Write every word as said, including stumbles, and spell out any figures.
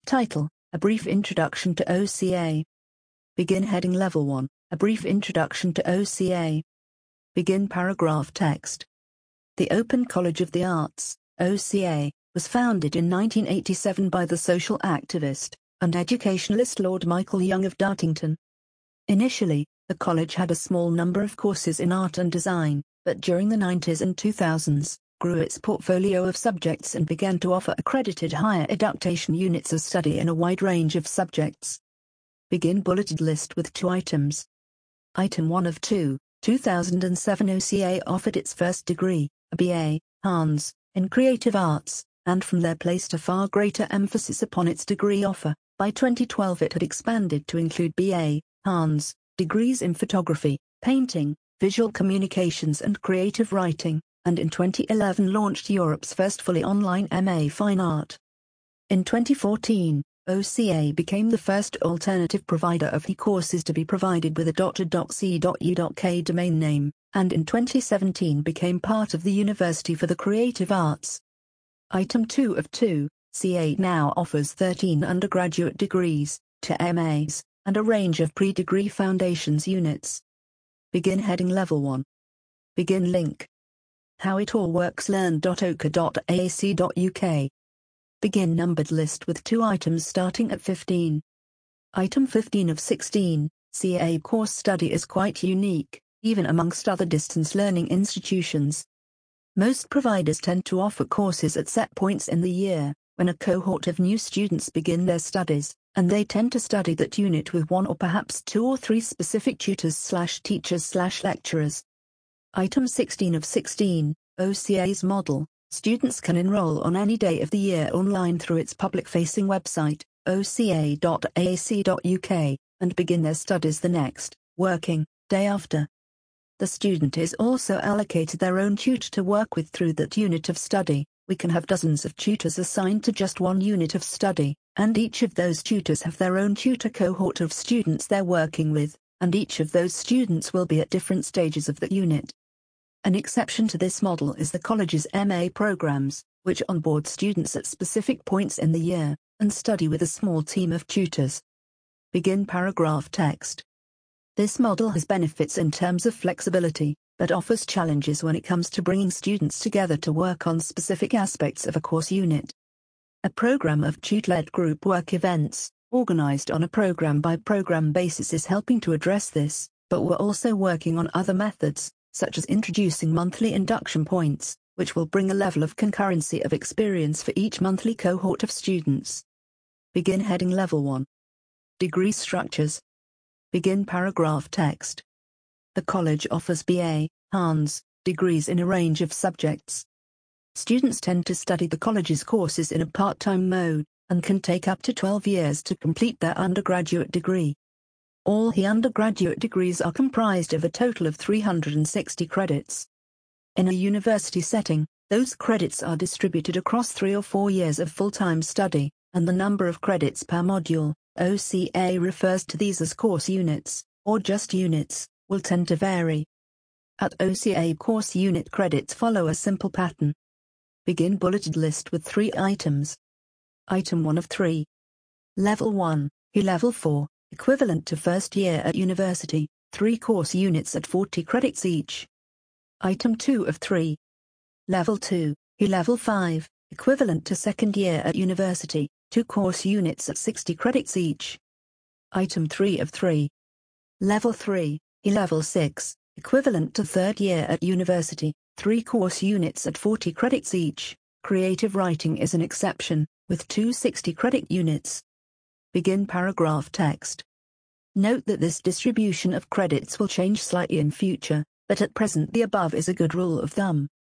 Title: A Brief Introduction to O C A. Begin heading Level one, A Brief Introduction to O C A. Begin paragraph text. The Open College of the Arts, O C A, was founded in nineteen eighty-seven by the social activist and educationalist Lord Michael Young of Dartington. Initially, the college had a small number of courses in art and design, but during the nineties and two thousands, grew its portfolio of subjects and began to offer accredited higher education units of study in a wide range of subjects. Begin bulleted list with two items. Item one of two, two thousand seven O C A offered its first degree, a B A, Hans, in Creative Arts, and from there placed a far greater emphasis upon its degree offer. By twenty twelve it had expanded to include B A, Hans, degrees in photography, painting, visual communications and creative writing, and in twenty eleven launched Europe's first fully online M A Fine Art. In twenty fourteen, O C A became the first alternative provider of e-courses to be provided with a .c.u.k domain name, and in twenty seventeen became part of the University for the Creative Arts. Item two of two, C A now offers thirteen undergraduate degrees, two M As, and a range of pre-degree foundations units. Begin heading Level one. Begin link. How it all works learn dot o c a dot a c dot u k. Begin numbered list with two items starting at fifteen. Item fifteen of sixteen, C A course study is quite unique, even amongst other distance learning institutions. Most providers tend to offer courses at set points in the year, when a cohort of new students begin their studies, and they tend to study that unit with one or perhaps two or three specific tutors slash teachers slash lecturers. Item sixteen of sixteen, O C A's model. Students can enroll on any day of the year online through its public-facing website, o c a dot a c dot u k, and begin their studies the next, working, day after. The student is also allocated their own tutor to work with through that unit of study. We can have dozens of tutors assigned to just one unit of study, and each of those tutors have their own tutor cohort of students they're working with, and each of those students will be at different stages of the unit. An exception to this model is the college's M A programs, which onboard students at specific points in the year, and study with a small team of tutors. Begin paragraph text. This model has benefits in terms of flexibility, but offers challenges when it comes to bringing students together to work on specific aspects of a course unit. A program of tutor-led group work events, organized on a program-by-program basis is helping to address this, but we're also working on other methods, such as introducing monthly induction points, which will bring a level of concurrency of experience for each monthly cohort of students. Begin heading Level one. Degree structures. Begin paragraph text. The college offers B A, Hans, degrees in a range of subjects. Students tend to study the college's courses in a part-time mode, and can take up to twelve years to complete their undergraduate degree. All the undergraduate degrees are comprised of a total of three hundred sixty credits. In a university setting, those credits are distributed across three or four years of full-time study, and the number of credits per module, O C A refers to these as course units, or just units, will tend to vary. At O C A, course unit credits follow a simple pattern. Begin bulleted list with three items. Item one of three. Level one, E Level four. Equivalent to first year at university, three course units at forty credits each. Item two of three. Level two, E Level five, equivalent to second year at university, two course units at sixty credits each. Item three of three. Level three, E Level six, equivalent to third year at university, three course units at forty credits each. Creative writing is an exception, with two sixty credit units. Begin paragraph text. Note that this distribution of credits will change slightly in future, but at present the above is a good rule of thumb.